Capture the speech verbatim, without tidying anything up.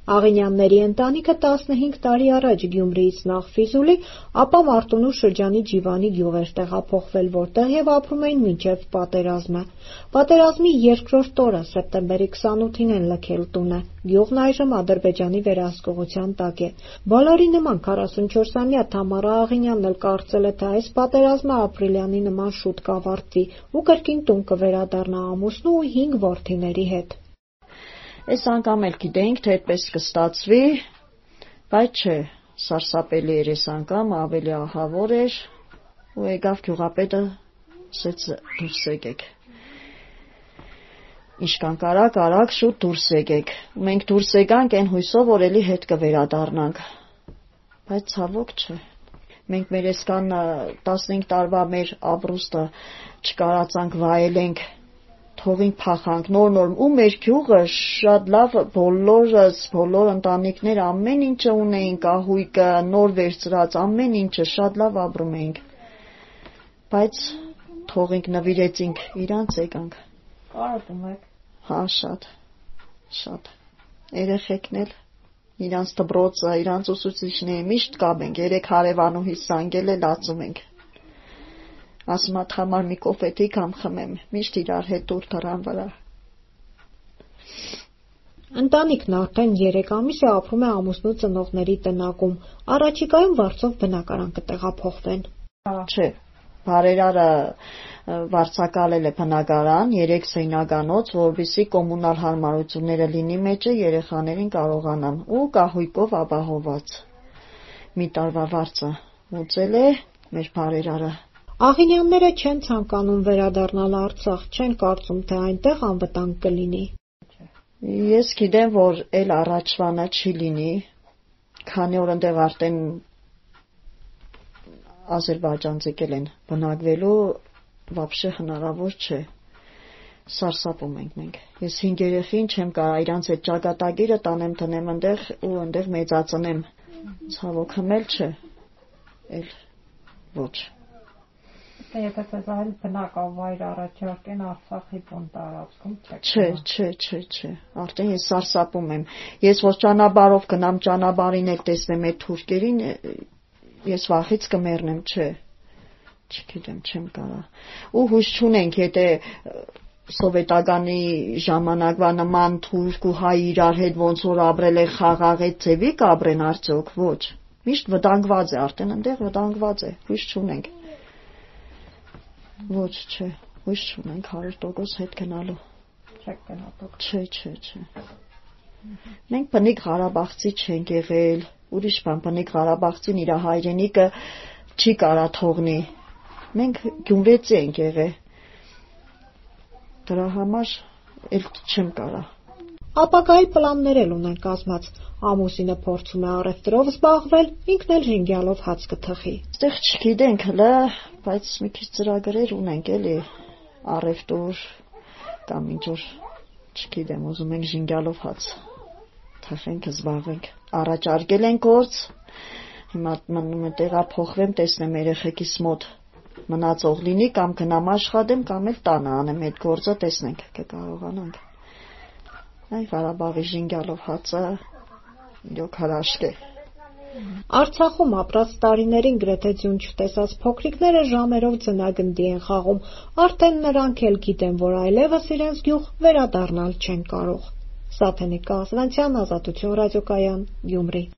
Աղինյանների ընտանիքը տասնհինգ տարի առաջ Գյումրիից նախ Ֆիզուլի, ապա Մարտունու շրջանի Ջիվանի գյուղ էր տեղափոխվել, որտեղ և ապրում էին մինչև պատերազմը։ Պատերազմի երկրորդ օրը, սեպտեմբերի քսանութին են լքել տունը։ Գյուղն այժմ Ադրբեջանի վերահսկողության տակ է։ Բոլորի նման քառասունչորսամյա Թամարա Աղինյանն էլ կարծել է, թե այս պատերազմը ապրիլյանի նման շուտ կավարտվի ու կրկին տուն կվերադառնա ամուսնու ու հինգ որդիների հետ։ Այս անգամ էլ գիտեինք, թե այդպես կստացվի, բայց չէ, սարսափելի էր այս անգամ, ավելի ահավոր էր, ու եկավ գյուղապետը, ասեց դուրս եկեք։ Ինչքան կարաք, արագ շուտ դուրս եկեք։ Մենք դուրս եկանք այն հույսով, որ էլի հետ կվերադառնանք։ Բայց ցավոք չէ։ Մենք մեր այսքան տասնհինգ տարվա մեր ապրուստը չկարացանք վայելենք, թողինք փախանք նոր-նոր, ու մեր գյուղը շատ լավ, բոլորս, բոլոր ընտանիքները ամեն ինչը ունեին, կահույքը, նոր վերցրած, ամեն ինչը շատ լավ ապրում էինք։ Բայց թողինք, նվիրեցինք իրանց, եկանք։ Կարոտում եք։ Հա, շատ, շատ։ Երեխեքն էլ, իրանց դպրոցը, իրանց ուսուցիչները միշտ կապ ենք, երեք հարևանուհիս զանգել է, լացում ենք։ Ասում ա Թամար մի կոֆետի կամ խմեմ, միշտ իրար հետ տուր դռան վրա։ Ընտանիքն արդեն երեք ամիս է ապրում է ամուսնու ծնողների տնակում, առաջիկայում վարձով բնակարան կտեղափոխվեն։ Չէ, բարերարը վարձակալել է բնակարան, երեք սենյականոց, որովհետեւ կոմունալ հարմարությունները լինի մեջը, երեխաներին կարողանան ու կահույքով ապահոված։ Մի տարվա վարձը ուծել է մեր բարերարը։ Աղինյանները չեն ցանկանում վերադառնալ Արցախ, չեն կարծում, թե այնտեղ անվտանգ կլինի։ Ես գիտեմ, որ էլ առաջվանը չի լինի, քանի որ այնտեղ արդեն ազերբայջանցիներ են բնակվելու, вообще հնարավոր չէ։ Սարսափում ենք մենք։ Ես հինգ երեխին չեմ կարող իրանց այդ ճակատագիրը տանեմ տնեմ այնտեղ ու այնտեղ մեծացնեմ։ Ցավոք հմել չէ։ Էլ ոչ։ Եթե ձեզ այլ բնակավայր առաջարկեն Արցախի բուն տարածքում, չէ, չէ, չէ, չէ։ Արդեն ես սարսափում եմ։ Ես որ ճանապարհով գնամ, ճանապարհին էլ տեսնեմ այդ թուրքերին, ես վախից կմեռնեմ, չէ։ Չգիտեմ, չեմ կարող։ Ու հույս չունենք, եթե սովետականի ժամանակվա նման թուրք ու հայ իրար հետ ոնց որ ապրել է խաղաղ այդ ձևի կապրեն արդյոք, ոչ։ Միշտ վտանգված է, արդեն այնտեղ վտանգված է, հույս չունենք։ Ոչ, չէ, հույս չունենք հարյուր տոկոս հետ գնալու։ Չեք գնալու։ Չէ, չէ, չէ։ Մենք բնիկ Ղարաբաղցի չենք եղել, ուրիշ բան, բնիկ Ղարաբաղցին իր հայրենիքը չի կարա թողնի։ Մենք գյումրեցի ենք եղել։ Դրա համար էլ չեմ կարա։ Ապագայի պլաններ էլ ունեն կազմած, ամուսինը փորձում է առևտրով զբաղվել, ինքն էլ ժենգյալով հաց կթխի։ Այստեղ չգիտենք հլը, բայց մի քիչ ծրագրեր ունենք էլի, առևտուր կամ ինչ որ, չգիտեմ, ուզում ենք ժենգյալով հաց թխենք, զբաղվենք։ Առաջարկել են գործ, հիմա տեղափոխվեմ, տեսնեմ երեխեքիս մոտ մնացող լինի կամ գնամ աշխատեմ կամ էլ տանը անեմ այդ գործը, տեսնենք, կկարողանանք։ Այ Ղարաբաղի ժենգյալով հացը իրոք հրաշք է։ Արցախում ապրած տարիներին գրեթե ձյուն չտեսած փոքրիկները ժամերով ձնագնդի են խաղում, արդեն նրանք էլ գիտեն, որ այլևս իրենց գյուղ վերադառնալ չեն կարող։ Սաթենիկ Կազվանցյան, Ազատություն ռադիոկայան, Գյումրի։